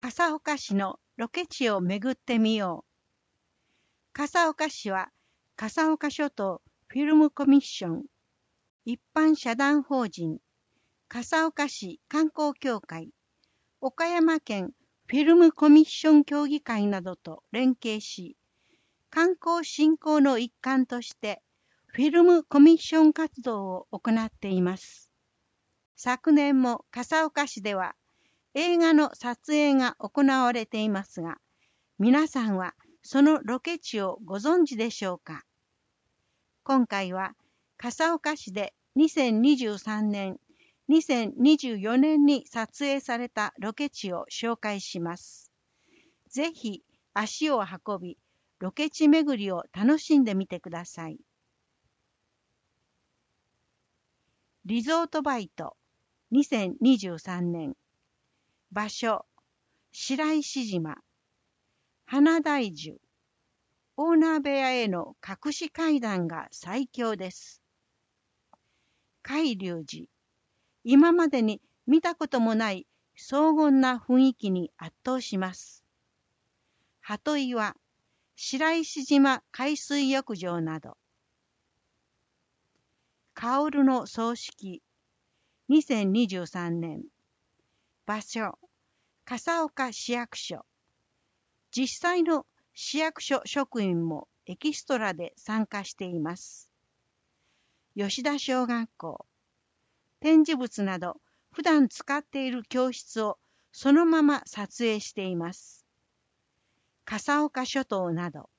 笠岡市のロケ地を巡ってみよう。笠岡市は笠岡諸島フィルムコミッション、一般社団法人、笠岡市観光協会、岡山県フィルムコミッション協議会などと連携し、観光振興の一環としてフィルムコミッション活動を行っています。昨年も笠岡市では映画の撮影が行われていますが、皆さんはそのロケ地をご存知でしょうか。今回は笠岡市で2023年、2024年に撮影されたロケ地を紹介します。ぜひ足を運び、ロケ地巡りを楽しんでみてください。リゾートバイト2023年。場所、白石島。花大樹。オーナー部屋への隠し階段が最強です。海龍寺。今までに見たこともない荘厳な雰囲気に圧倒します。鳩岩。白石島海水浴場など。薫の葬式2023年。場所、笠岡市役所。実際の市役所職員もエキストラで参加しています。吉田小学校。展示物など普段使っている教室をそのまま撮影しています。笠岡諸島など。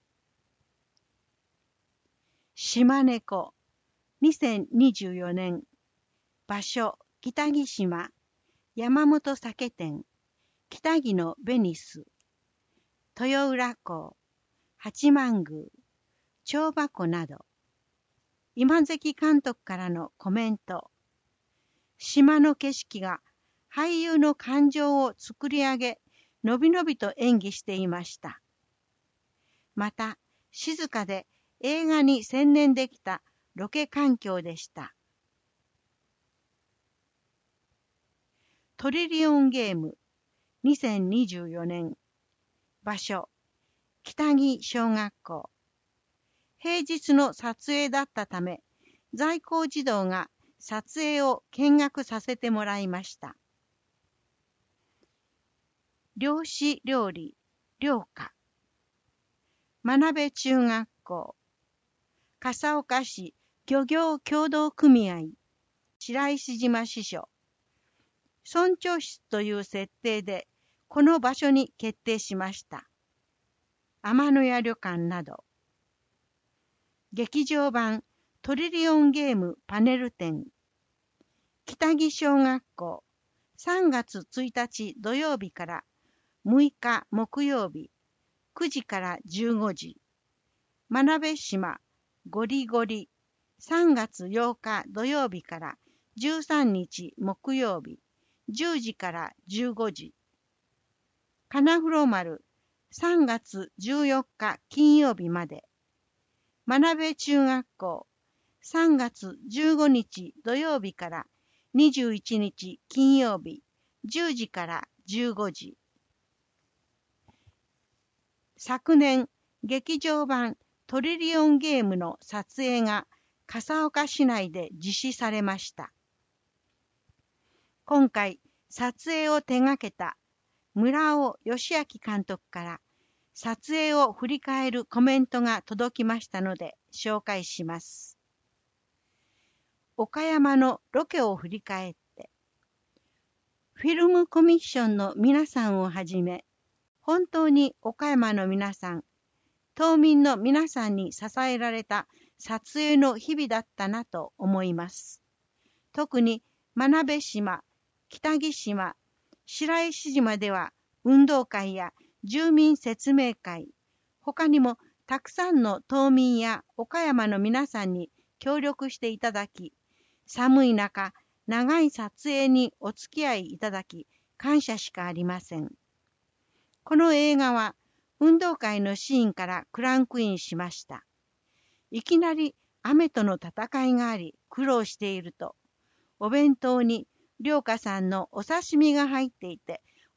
島猫2024年。場所、北木島。山本酒店。北木のベニス。豊浦港。八幡宮。帳場湖など。今関監督からのコメント。島の景色が俳優の感情を作り上げ、のびのびと演技していました。また、静かで映画に専念できたロケ環境でした。トリリオンゲーム2024年。場所、北木小学校。平日の撮影だったため、在校児童が撮影を見学させてもらいました。漁師料理、漁家。真鍋中学校。笠岡市漁業協同組合。白石島支所。村長室という設定で、この場所に決定しました。天野屋旅館など。劇場版トリリオンゲームパネル展。北木小学校。3月1日土曜日から6日木曜日。9時から15時。真鍋島ゴリゴリ。3月8日土曜日から13日木曜日。10時から15時。金風呂丸3月14日金曜日まで。真鍋中学校3月15日土曜日から21日金曜日10時から15時。昨年、劇場版トリリオンゲームの撮影が笠岡市内で実施されました。今回、撮影を手掛けた村尾義明監督から撮影を振り返るコメントが届きましたので紹介します。岡山のロケを振り返って、フィルムコミッションの皆さんをはじめ、本当に岡山の皆さん、島民の皆さんに支えられた撮影の日々だったなと思います。特に真鍋島、北木島、白石島では運動会や住民説明会、他にもたくさんの島民や岡山の皆さんに協力していただき、寒い中、長い撮影にお付き合いいただき、感謝しかありません。この映画は運動会のシーンからクランクインしました。いきなり雨との戦いがあり苦労していると、お弁当に涼香さんのお刺身が入っていて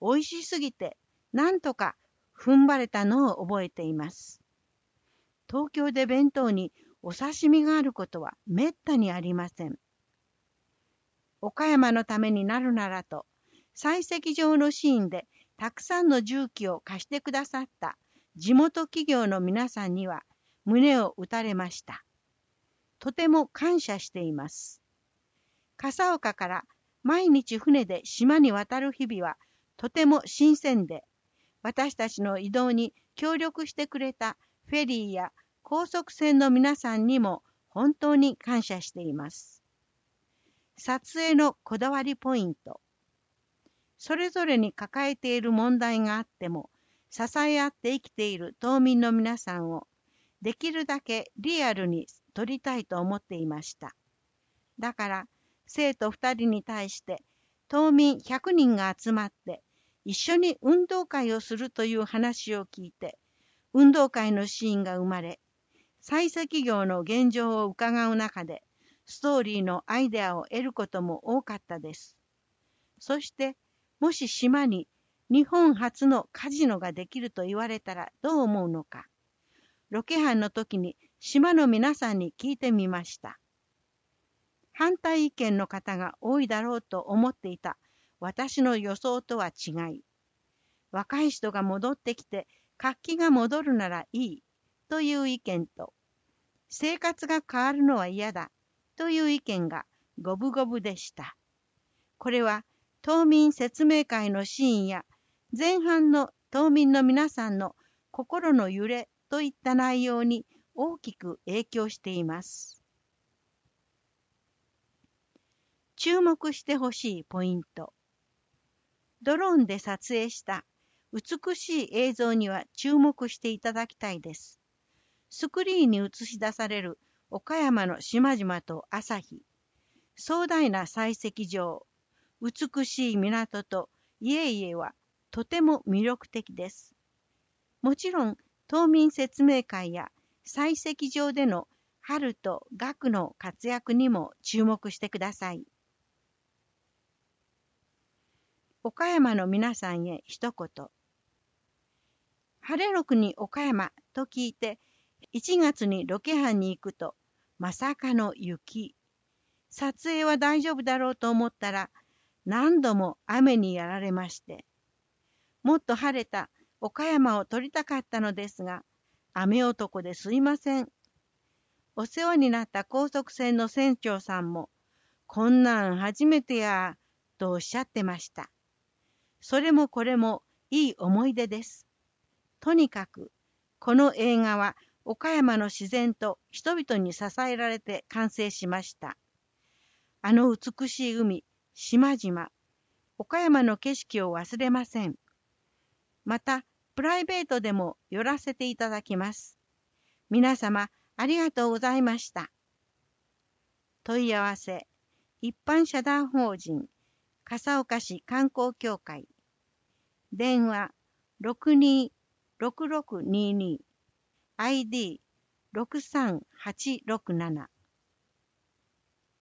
美味しすぎてなんとか踏ん張れたのを覚えています。東京で弁当にお刺身があることはめったにありません。岡山のためになるならと、採石場のシーンでたくさんの重機を貸してくださった地元企業の皆さんには胸を打たれました。とても感謝しています。笠岡から毎日船で島に渡る日々はとても新鮮で、私たちの移動に協力してくれたフェリーや高速船の皆さんにも本当に感謝しています。撮影のこだわりポイント。それぞれに抱えている問題があっても、支え合って生きている島民の皆さんをできるだけリアルに撮りたいと思っていました。だから、生徒2人に対して島民100人が集まって一緒に運動会をするという話を聞いて、運動会のシーンが生まれ、採石業の現状を伺う中で、ストーリーのアイデアを得ることも多かったです。そして、もし島に日本初のカジノができると言われたらどう思うのか。ロケハンの時に島の皆さんに聞いてみました。反対意見の方が多いだろうと思っていた私の予想とは違い、若い人が戻ってきて活気が戻るならいいという意見と、生活が変わるのは嫌だという意見が五分五分でした。これは島民説明会のシーンや前半の島民の皆さんの心の揺れといった内容に大きく影響しています。注目してほしいポイント。ドローンで撮影した美しい映像には注目していただきたいです。スクリーンに映し出される岡山の島々と朝日、壮大な採石場、美しい港と家々はとても魅力的です。もちろん、島民説明会や採石場での春と学の活躍にも注目してください。岡山の皆さんへ一言。晴れの国岡山と聞いて、1月にロケハンに行くと、まさかの雪。撮影は大丈夫だろうと思ったら、何度も雨にやられまして。もっと晴れた岡山を撮りたかったのですが、雨男ですいません。お世話になった高速船の船長さんも、こんなん初めてや、とおっしゃってました。それもこれもいい思い出です。とにかく、この映画は岡山の自然と人々に支えられて完成しました。あの美しい海、島々、岡山の景色を忘れません。また、プライベートでも寄らせていただきます。皆様、ありがとうございました。問い合わせ、一般社団法人、笠岡市観光協会。電話、626622、ID、63867。